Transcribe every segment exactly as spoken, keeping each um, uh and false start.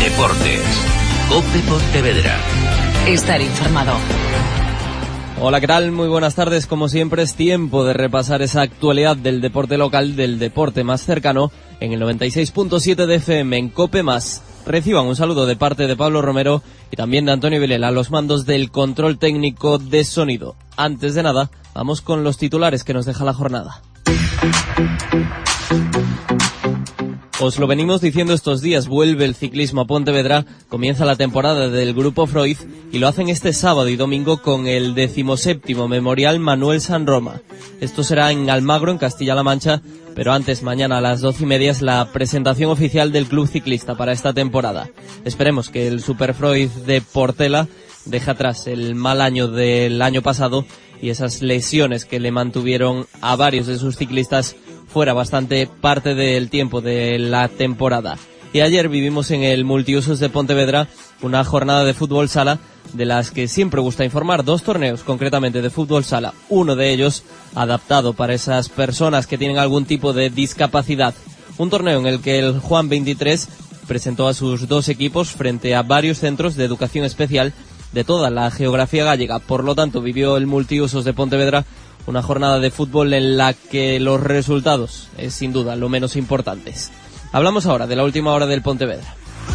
Deportes. COPE Pontevedra. Estar informado. Hola, ¿qué tal? Muy buenas tardes. Como siempre es tiempo de repasar esa actualidad del deporte local, del deporte más cercano, en el noventa y seis punto siete de F M en COPE más. Reciban un saludo de parte de Pablo Romero y también de Antonio Vilela a los mandos del control técnico de sonido. Antes de nada, vamos con los titulares que nos deja la jornada. Os lo venimos diciendo estos días, vuelve el ciclismo a Pontevedra, comienza la temporada del Grupo Freud y lo hacen este sábado y domingo con el decimoséptimo Memorial Manuel San Roma. Esto será en Almagro, en Castilla-La Mancha, pero antes, mañana a las doce y media, es la presentación oficial del club ciclista para esta temporada. Esperemos que el Super Freud de Portela deje atrás el mal año del año pasado y esas lesiones que le mantuvieron a varios de sus ciclistas fuera bastante parte del tiempo de la temporada. Y ayer vivimos en el Multiusos de Pontevedra una jornada de fútbol sala de las que siempre gusta informar, dos torneos concretamente de fútbol sala, uno de ellos adaptado para esas personas que tienen algún tipo de discapacidad. Un torneo en el que el Juan veintitrés presentó a sus dos equipos frente a varios centros de educación especial de toda la geografía gallega. Por lo tanto, vivió el Multiusos de Pontevedra una jornada de fútbol en la que los resultados es sin duda lo menos importantes. Hablamos ahora de la última hora del Pontevedra.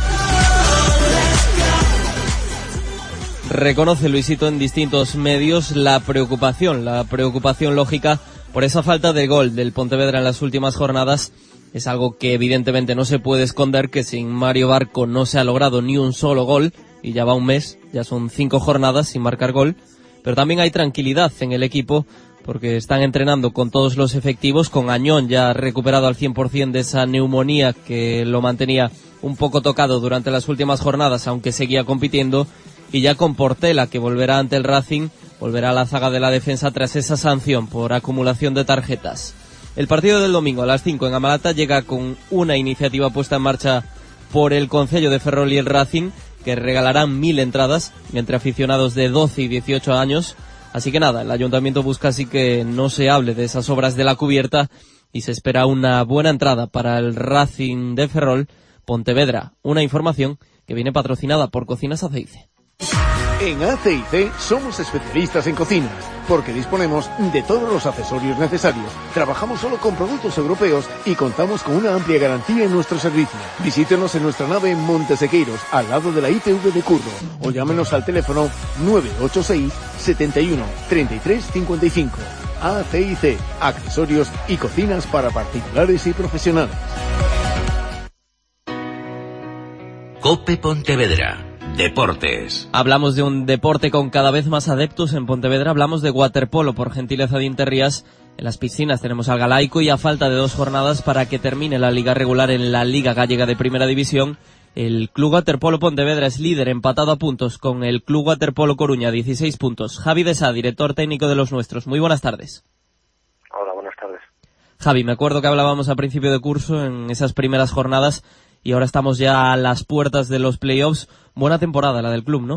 Reconoce Luisito en distintos medios la preocupación, la preocupación lógica por esa falta de gol del Pontevedra en las últimas jornadas. Es algo que evidentemente no se puede esconder, que sin Mario Barco no se ha logrado ni un solo gol, y ya va un mes, ya son cinco jornadas sin marcar gol, pero también hay tranquilidad en el equipo porque están entrenando con todos los efectivos, con Añón ya recuperado al cien por ciento de esa neumonía que lo mantenía un poco tocado durante las últimas jornadas, aunque seguía compitiendo, y ya con Portela, que volverá ante el Racing, volverá a la zaga de la defensa tras esa sanción por acumulación de tarjetas. El partido del domingo a las cinco en Amalata llega con una iniciativa puesta en marcha por el Concello de Ferrol y el Racing, que regalarán mil entradas entre aficionados de doce y dieciocho años. Así que nada, el ayuntamiento busca así que no se hable de esas obras de la cubierta y se espera una buena entrada para el Racing de Ferrol Pontevedra. Una información que viene patrocinada por Cocinas Aceice. En A C I C somos especialistas en cocinas, porque disponemos de todos los accesorios necesarios. Trabajamos solo con productos europeos y contamos con una amplia garantía en nuestro servicio. Visítenos en nuestra nave en Montesequeiros, al lado de la I T V de Curro, o llámenos al teléfono nueve ocho seis, setenta y uno, treinta y tres cincuenta y cinco. A C I C, accesorios y cocinas para particulares y profesionales. COPE Pontevedra. Deportes. Hablamos de un deporte con cada vez más adeptos en Pontevedra. Hablamos de waterpolo, por gentileza de Interrías. En las piscinas tenemos al Galaico y a falta de dos jornadas para que termine la liga regular en la Liga Gallega de Primera División, el Club Waterpolo Pontevedra es líder, empatado a puntos con el Club Waterpolo Coruña, dieciséis puntos. Javi de Sá, director técnico de los nuestros. Muy buenas tardes. Hola, buenas tardes. Javi, me acuerdo que hablábamos a principio de curso en esas primeras jornadas y ahora estamos ya a las puertas de los playoffs. Buena temporada la del club, ¿no?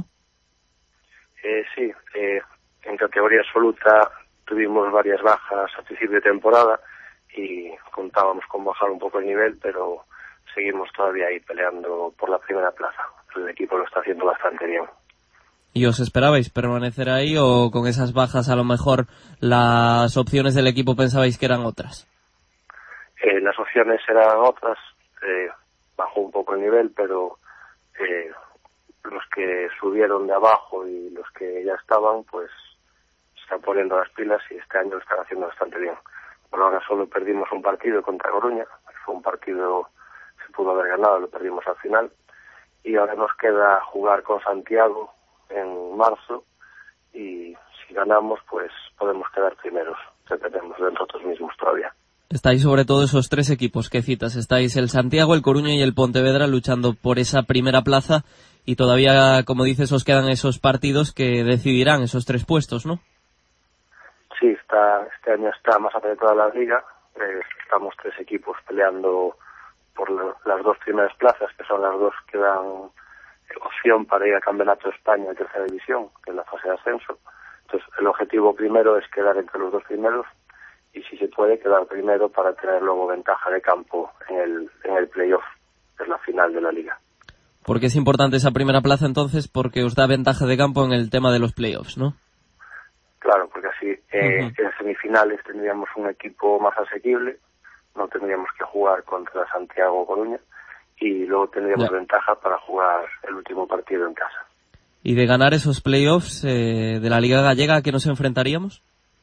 Eh, sí, eh, en categoría absoluta tuvimos varias bajas a principio de temporada y contábamos con bajar un poco el nivel, pero seguimos todavía ahí peleando por la primera plaza. El equipo lo está haciendo bastante bien. ¿Y os esperabais permanecer ahí o con esas bajas a lo mejor las opciones del equipo pensabais que eran otras? Eh, las opciones eran otras, eh, bajó un poco el nivel, pero eh, los que subieron de abajo y los que ya estaban, pues se están poniendo las pilas y este año lo están haciendo bastante bien. Por ahora solo perdimos un partido contra Coruña, fue un partido que se pudo haber ganado, lo perdimos al final, y ahora nos queda jugar con Santiago en marzo y si ganamos pues podemos quedar primeros, que tenemos de nosotros mismos todavía. Estáis sobre todo esos tres equipos que citas, estáis el Santiago, el Coruña y el Pontevedra luchando por esa primera plaza y todavía, como dices, os quedan esos partidos que decidirán esos tres puestos, ¿no? Sí, está, este año está más apretada la liga, eh, estamos tres equipos peleando por lo, las dos primeras plazas, que son las dos que dan opción para ir al Campeonato de España de Tercera División, que es la fase de ascenso. Entonces, el objetivo primero es quedar entre los dos primeros y si se puede quedar primero para tener luego ventaja de campo en el en el playoff, que es la final de la liga. porque es importante esa primera plaza entonces, porque os da ventaja de campo en el tema de los playoffs, ¿no? Claro, porque así eh, Uh-huh. en semifinales tendríamos un equipo más asequible, no tendríamos que jugar contra Santiago o Coruña, y luego tendríamos Ya. ventaja para jugar el último partido en casa. Y de ganar esos playoffs eh, de la Liga Gallega, ¿a qué nos enfrentaríamos?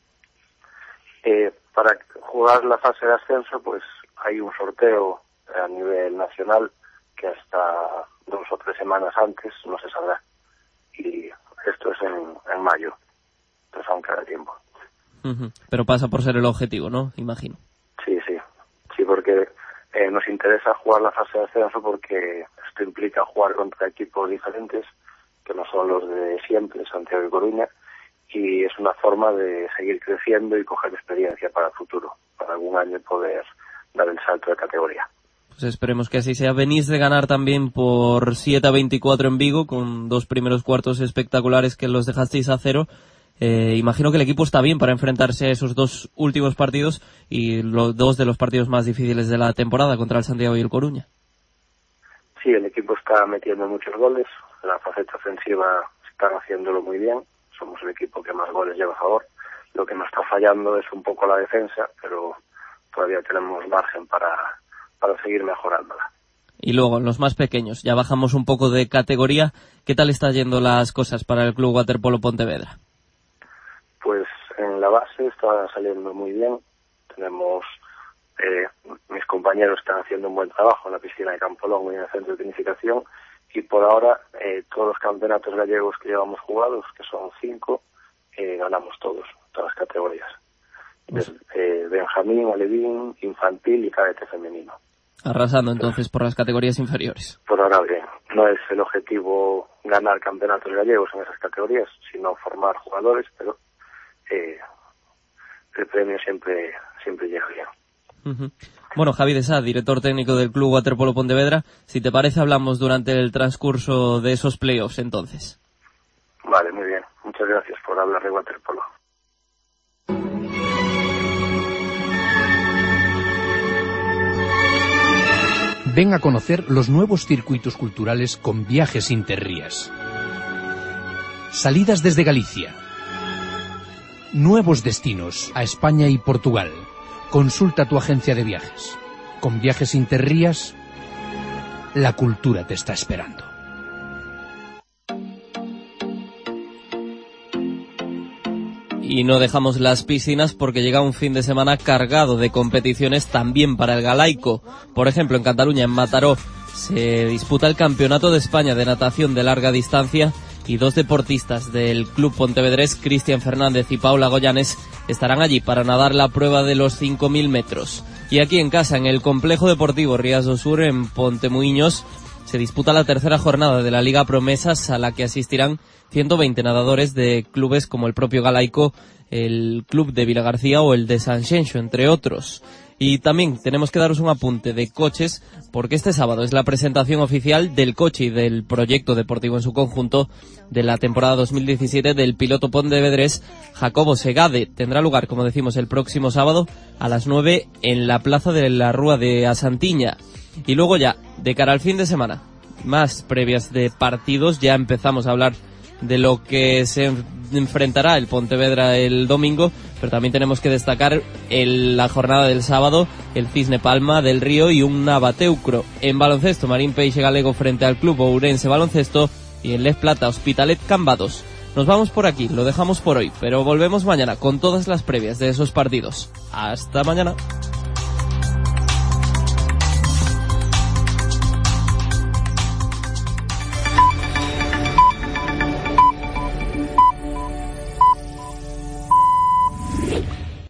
Eh, para jugar la fase de ascenso, pues hay un sorteo a nivel nacional que hasta dos o tres semanas antes no se sabrá. Y esto es en, en mayo, entonces aún queda tiempo. Uh-huh. Pero pasa por ser el objetivo, ¿no? Imagino. Sí, sí, sí, porque eh, nos interesa jugar la fase de ascenso porque esto implica jugar contra equipos diferentes que no son los de siempre, Santiago y Coruña, y es una forma de seguir creciendo y coger experiencia para el futuro, para algún año poder dar el salto de categoría. Pues esperemos que así sea. Venís de ganar también por siete a veinticuatro en Vigo, con dos primeros cuartos espectaculares que los dejasteis a cero. Eh, imagino que el equipo está bien para enfrentarse a esos dos últimos partidos y los dos de los partidos más difíciles de la temporada contra el Santiago y el Coruña. Sí, el equipo está metiendo muchos goles, la faceta ofensiva están haciéndolo muy bien, somos el equipo que más goles lleva a favor. Lo que nos está fallando es un poco la defensa, pero todavía tenemos margen para, para seguir mejorándola. Y luego, en los más pequeños, ya bajamos un poco de categoría. ¿Qué tal están yendo las cosas para el Club Waterpolo Pontevedra? Pues en la base está saliendo muy bien. Tenemos, eh, mis compañeros están haciendo un buen trabajo en la piscina de Campolongo y en el centro de tecnificación. Y por ahora, eh, todos los campeonatos gallegos que llevamos jugados, que son cinco, eh, ganamos todos, todas las categorías. Desde eh, Benjamín, Alevín, infantil y cadete femenino. Arrasando entonces por las categorías inferiores. Por ahora bien, no es el objetivo ganar campeonatos gallegos en esas categorías, sino formar jugadores, pero eh, el premio siempre siempre llega bien. Uh-huh. Bueno, Javi de Sá, director técnico del Club Waterpolo Pontevedra, si te parece hablamos durante el transcurso de esos playoffs entonces. Vale, muy bien. Muchas gracias por hablar de waterpolo. Ven a conocer los nuevos circuitos culturales con Viajes Interrías. Salidas desde Galicia. Nuevos destinos a España y Portugal. Consulta tu agencia de viajes. Con Viajes Interrías, la cultura te está esperando. Y no dejamos las piscinas porque llega un fin de semana cargado de competiciones también para el galaico. Por ejemplo, en Cataluña, en Mataró, se disputa el Campeonato de España de Natación de Larga Distancia y dos deportistas del Club Pontevedrés, Cristian Fernández y Paula Goyanes, estarán allí para nadar la prueba de los cinco mil metros. Y aquí en casa, en el Complejo Deportivo Rías do Sur, en Pontemuiños, se disputa la tercera jornada de la Liga Promesas, a la que asistirán ciento veinte nadadores de clubes como el propio galaico, el Club de Vilagarcía o el de Sanxenxo, entre otros. Y también tenemos que daros un apunte de coches, porque este sábado es la presentación oficial del coche y del proyecto deportivo en su conjunto de la temporada dos mil diecisiete del piloto pontevedrés Jacobo Segade. Tendrá lugar, como decimos, el próximo sábado a las nueve en la plaza de la Rúa de Asantiña. Y luego ya, de cara al fin de semana, más previas de partidos, ya empezamos a hablar de lo que se enfrentará el Pontevedra el domingo, pero también tenemos que destacar el, la jornada del sábado, el Cisne Palma del Río y un Navateucro. En baloncesto, Marín Peixe Galego frente al Club Ourense Baloncesto y en Les Plata, Hospitalet Cambados. Nos vamos por aquí, lo dejamos por hoy, pero volvemos mañana con todas las previas de esos partidos. Hasta mañana.